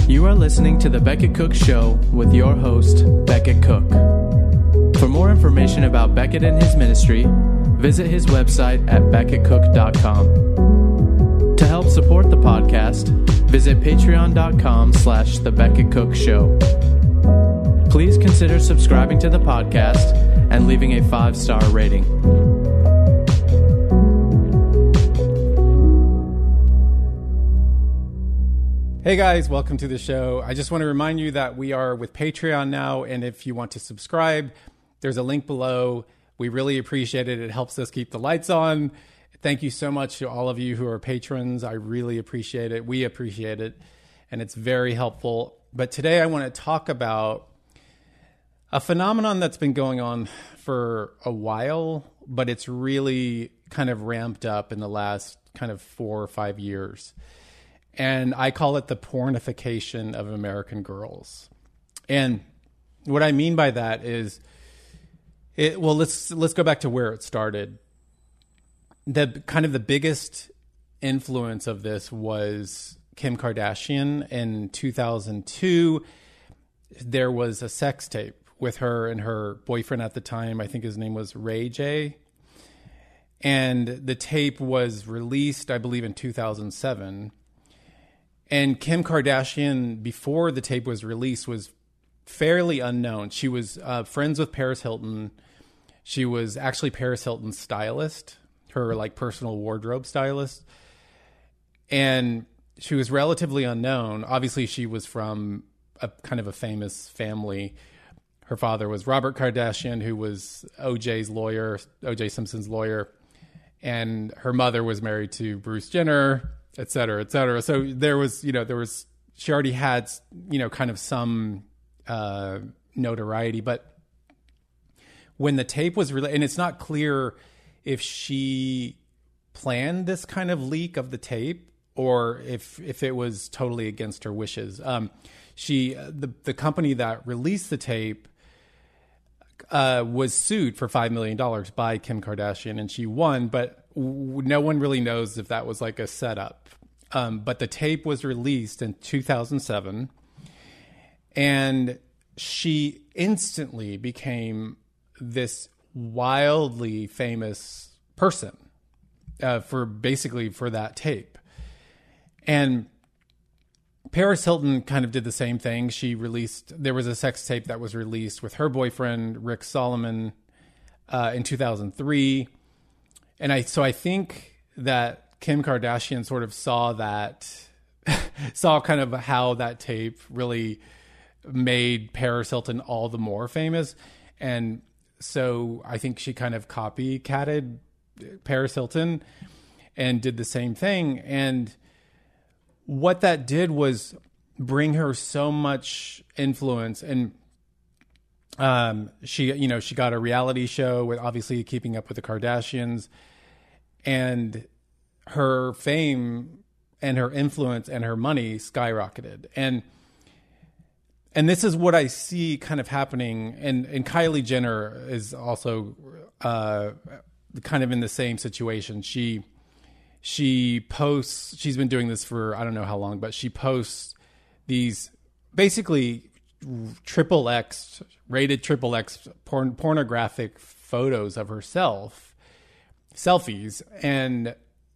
You are listening to The Becket Cook Show with your host, Becket Cook. For more information about Becket and his ministry, visit his website at becketcook.com. To help support the podcast, visit patreon.com/The Becket Cook Show. Please consider subscribing to the podcast and leaving a 5-star rating. Hey guys, welcome to the show. I just want to remind you that we are with Patreon now, and if you want to subscribe, there's a link below. We really appreciate it. It helps us keep the lights on. Thank you so much to all of you who are patrons. I really appreciate it. We appreciate it, and it's very helpful. But today I want to talk about a phenomenon that's been going on for a while, but it's really kind of ramped up in the last kind of 4 or 5 years. And I call it the pornification of American girls. And what I mean by that is, let's go back to where it started. The biggest influence of this was Kim Kardashian. In 2002, there was a sex tape with her and her boyfriend at the time. I think his name was Ray J. And the tape was released, I believe, in 2007. And Kim Kardashian, before the tape was released, was fairly unknown. She was friends with Paris Hilton. She was actually Paris Hilton's stylist, her personal wardrobe stylist. And she was relatively unknown. Obviously, she was from a kind of a famous family. Her father was Robert Kardashian, who was O.J. Simpson's lawyer. And her mother was married to Bruce Jenner, et cetera, et cetera. So she already had, kind of some notoriety. But when the tape was released, and it's not clear if she planned this kind of leak of the tape or if it was totally against her wishes. The company that released the tape was sued for $5 million by Kim Kardashian, and she won, but no one really knows if that was like a setup. But the tape was released in 2007, and she instantly became this wildly famous person for that tape. And Paris Hilton kind of did the same thing. There was a sex tape that was released with her boyfriend, Rick Solomon, in 2003. And I think that Kim Kardashian sort of saw kind of how that tape really made Paris Hilton all the more famous. And so I think she kind of copycatted Paris Hilton and did the same thing. And what that did was bring her so much influence, and she got a reality show with obviously Keeping Up with the Kardashians, and her fame and her influence and her money skyrocketed. And this is what I see kind of happening. And Kylie Jenner is also kind of in the same situation. She's been doing this for I don't know how long, but she posts these basically rated XXX pornographic photos of herself, selfies. And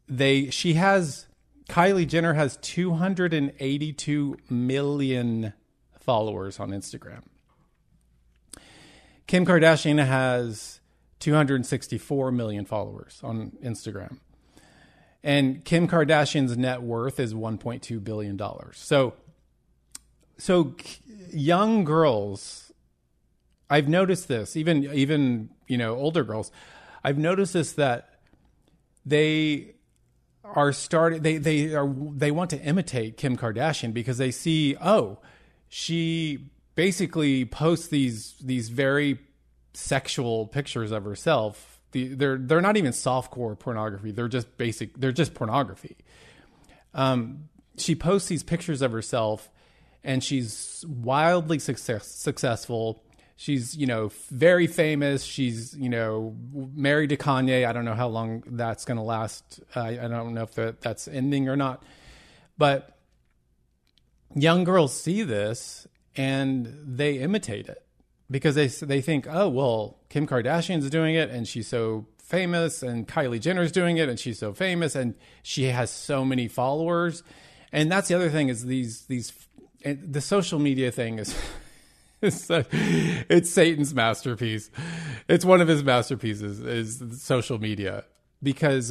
Kylie Jenner has 282 million followers on Instagram. Kim Kardashian has 264 million followers on Instagram. And Kim Kardashian's net worth is $1.2 billion. So young girls, I've noticed this, even older girls, I've noticed this, that they are they want to imitate Kim Kardashian because they see, she basically posts these very sexual pictures of herself. They're not even softcore pornography. They're just basic. They're just pornography. She posts these pictures of herself, and she's wildly successful. She's, very famous. She's, married to Kanye. I don't know how long that's going to last. I don't know if that's ending or not. But young girls see this and they imitate it because they think, oh, well, Kim Kardashian's doing it and she's so famous, and Kylie Jenner's doing it and she's so famous and she has so many followers. And that's the other thing is the social media thing is it's Satan's masterpiece. It's one of his masterpieces is social media because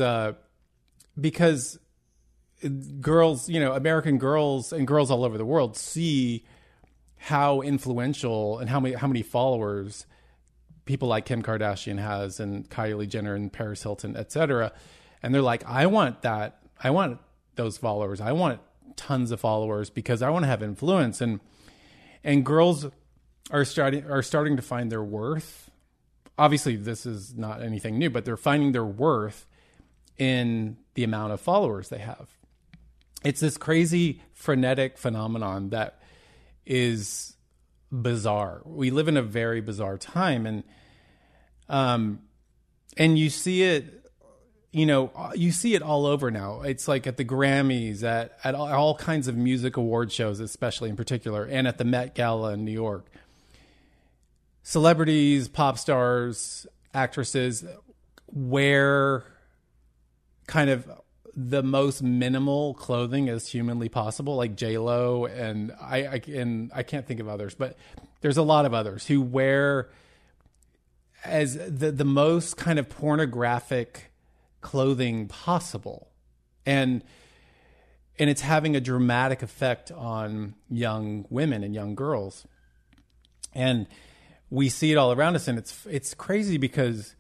girls, American girls and girls all over the world see how influential and how many followers people like Kim Kardashian has and Kylie Jenner and Paris Hilton, etc. And they're like, I want that. I want those followers. I want tons of followers because I want to have influence. And girls are starting to find their worth. Obviously, this is not anything new, but they're finding their worth in the amount of followers they have. It's this crazy frenetic phenomenon that is bizarre. We live in a very bizarre time, and you see it, you see it all over now. It's like at the Grammys, at all kinds of music award shows, especially in particular, and at the Met Gala in New York. Celebrities, pop stars, actresses wear kind of the most minimal clothing as humanly possible, like J-Lo, and I can't think of others, but there's a lot of others who wear as the most kind of pornographic clothing possible. And it's having a dramatic effect on young women and young girls. And we see it all around us, and it's crazy because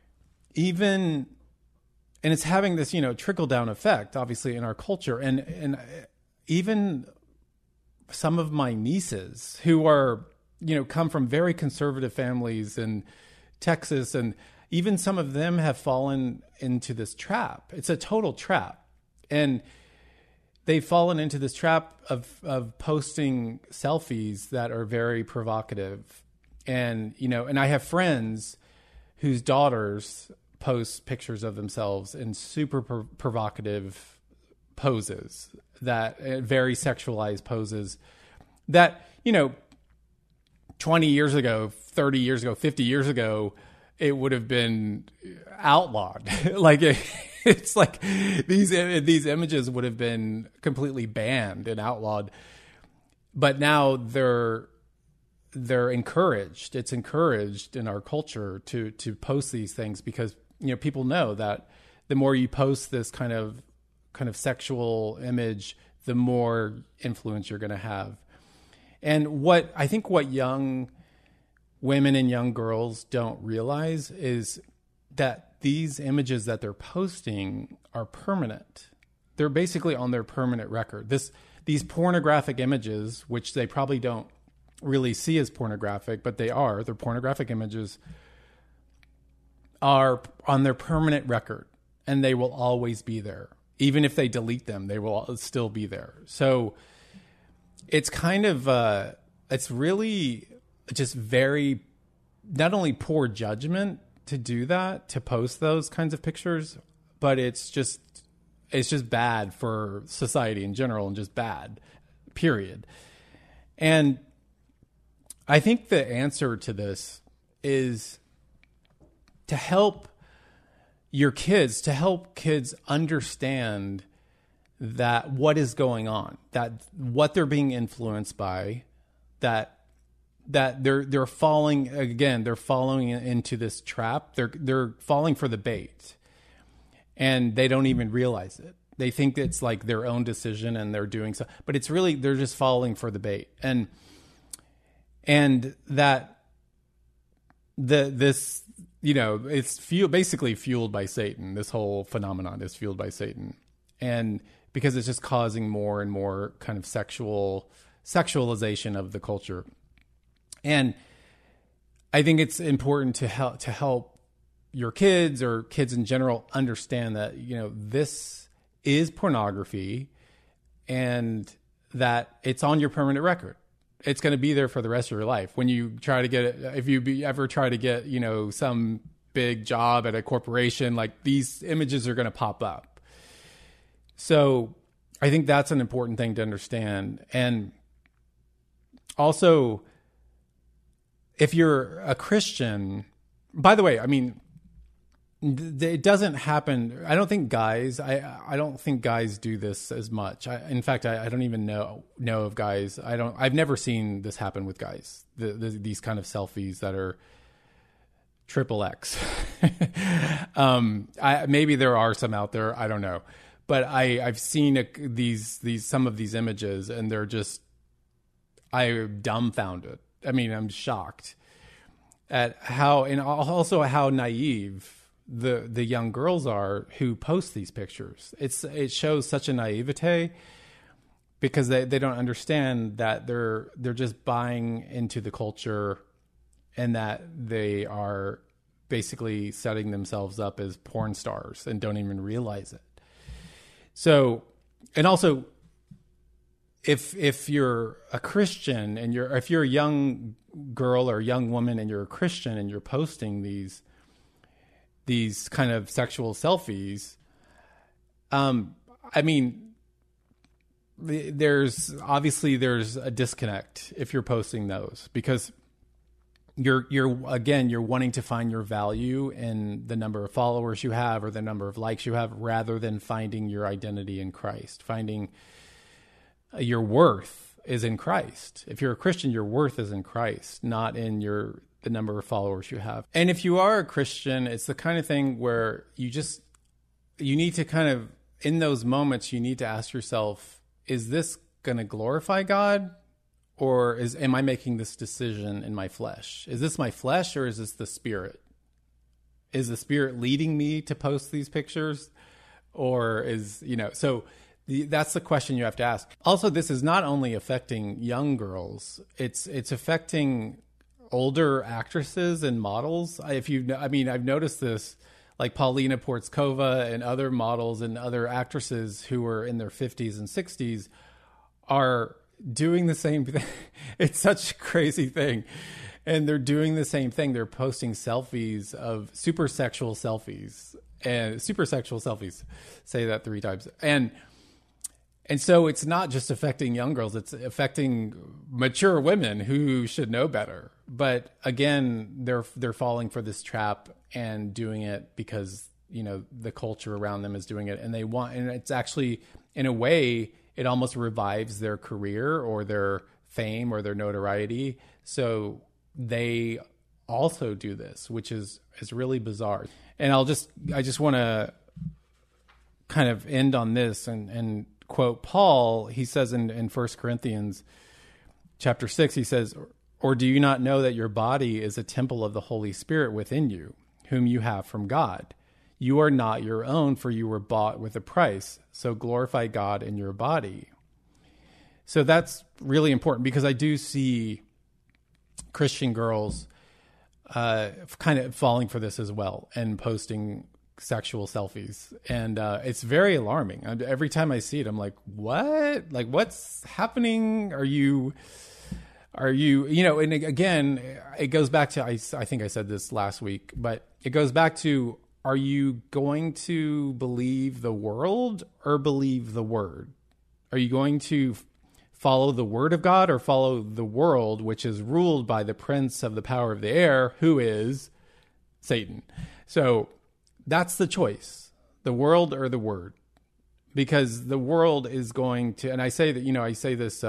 and it's having this, trickle down effect, obviously, in our culture. And even some of my nieces who are, come from very conservative families in Texas, and even some of them have fallen into this trap. It's a total trap. And they've fallen into this trap of posting selfies that are very provocative. And, and I have friends whose daughters post pictures of themselves in super provocative poses, that very sexualized poses that, 20 years ago, 30 years ago, 50 years ago, it would have been outlawed. Like it's like these images would have been completely banned and outlawed. But now they're encouraged. It's encouraged in our culture to post these things because people know that the more you post this kind of sexual image, the more influence you're going to have. And what young women and young girls don't realize is that these images that they're posting are permanent. They're basically on their permanent record. These pornographic images, which they probably don't really see as pornographic, but they're pornographic images, are on their permanent record, and they will always be there. Even if they delete them, they will still be there. So it's kind of, it's really just very, not only poor judgment to do that, to post those kinds of pictures, but it's just bad for society in general and just bad, period. And I think the answer to this is to help kids understand that what is going on, that what they're being influenced by, that they're falling into this trap. They're falling for the bait, and they don't even realize it. They think it's like their own decision and they're doing so, but it's really, they're just falling for the bait. And that it's basically fueled by Satan. This whole phenomenon is fueled by Satan. And because it's just causing more and more kind of sexualization of the culture. And I think it's important to help your kids or kids in general understand that, this is pornography and that it's on your permanent record. It's going to be there for the rest of your life. When you try to get it, if you ever try to get, some big job at a corporation, like these images are going to pop up. So I think that's an important thing to understand. And also, if you're a Christian, by the way, I mean, it doesn't happen. I don't think guys do this as much. In fact, I don't even know of guys. I've never seen this happen with guys. These kind of selfies that are XXX. Maybe there are some out there. I don't know, but I've seen some of these images, and they're just, I'm dumbfounded. I mean, I'm shocked at how, and also how naive the young girls are who post these pictures. It shows such a naivete, because they don't understand that they're just buying into the culture, and that they are basically setting themselves up as porn stars and don't even realize it. So, and also, if you're a Christian and if you're a young girl or young woman and you're a Christian and you're posting these kind of sexual selfies, I mean, there's a disconnect if you're posting those, because you're wanting to find your value in the number of followers you have or the number of likes you have, rather than finding your identity in Christ. Finding your worth is in Christ. If you're a Christian, your worth is in Christ, not in the number of followers you have. And if you are a Christian, it's the kind of thing where you need to kind of, in those moments, you need to ask yourself, is this going to glorify God? Or am I making this decision in my flesh? Is this my flesh, or is this the Spirit? Is the Spirit leading me to post these pictures? Or that's the question you have to ask. Also, this is not only affecting young girls, it's affecting older actresses and models. I've noticed this, like Paulina Portskova and other models and other actresses who are in their 50s and 60s are doing the same thing. It's such a crazy thing. And they're doing the same thing. They're posting selfies of super sexual selfies. Say that 3 times. And so it's not just affecting young girls, it's affecting mature women who should know better. But again, they're falling for this trap and doing it because, the culture around them is doing it, and and it's actually, in a way, it almost revives their career or their fame or their notoriety. So they also do this, which is really bizarre. And I just want to kind of end on this and quote Paul. He says in 1 Corinthians chapter 6, he says, "Or do you not know that your body is a temple of the Holy Spirit within you, whom you have from God? You are not your own, for you were bought with a price. So glorify God in your body." So that's really important, because I do see Christian girls kind of falling for this as well and posting sexual selfies. And it's very alarming. Every time I see it, I'm like, what? Like, what's happening? Are you, and again, it goes back to, I think I said this last week, but it goes back to, are you going to believe the world or believe the word? Are you going to follow the word of God or follow the world, which is ruled by the prince of the power of the air, who is Satan? So that's the choice, the world or the word, because the world is going to, and I say that, I say this,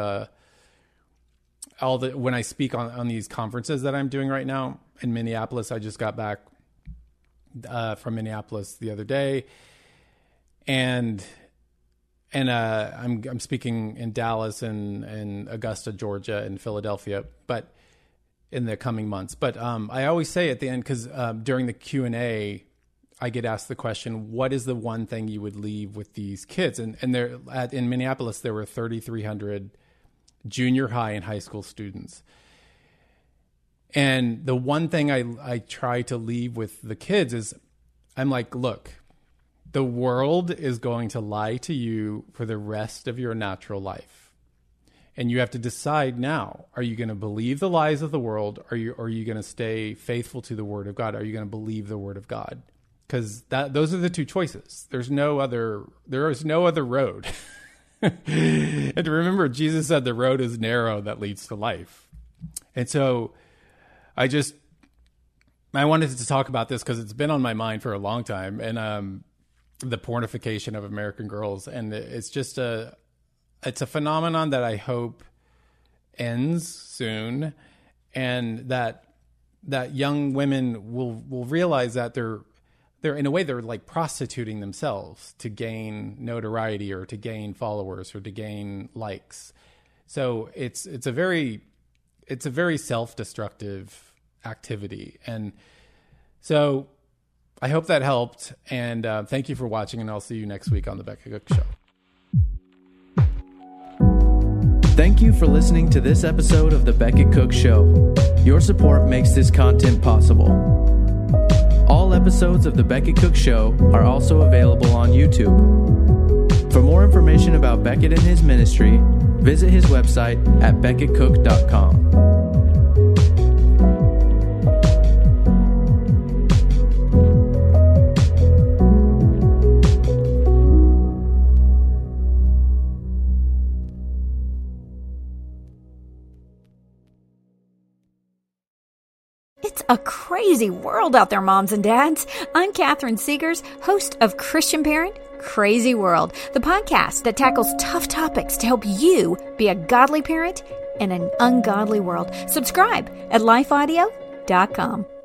when I speak on these conferences that I'm doing right now in Minneapolis. I just got back from Minneapolis the other day, and I'm speaking in Dallas and Augusta, Georgia, and Philadelphia, but in the coming months. But I always say at the end, because during the Q&A, I get asked the question, what is the one thing you would leave with these kids? And there in Minneapolis, there were 3,300 junior high and high school students. And the one thing I try to leave with the kids is, I'm like, look, the world is going to lie to you for the rest of your natural life. And you have to decide now, are you going to believe the lies of the world? Or are you going to stay faithful to the word of God? Are you going to believe the word of God? Because those are the two choices. There is no other road. And to remember, Jesus said the road is narrow that leads to life. And so I wanted to talk about this because it's been on my mind for a long time, and the pornification of American girls. And it's just it's a phenomenon that I hope ends soon, and that young women will realize that they're in a way, they're like prostituting themselves to gain notoriety or to gain followers or to gain likes. So it's a very self-destructive activity. And so I hope that helped. And thank you for watching, and I'll see you next week on The Becca Cook Show. Thank you for listening to this episode of The Beckett Cook Show. Your support makes this content possible. All episodes of The Beckett Cook Show are also available on YouTube. For more information about Beckett and his ministry, visit his website at beckettcook.com. It's a crazy world out there, moms and dads. I'm Catherine Segars, host of Christian Parent Crazy World, the podcast that tackles tough topics to help you be a godly parent in an ungodly world. Subscribe at lifeaudio.com.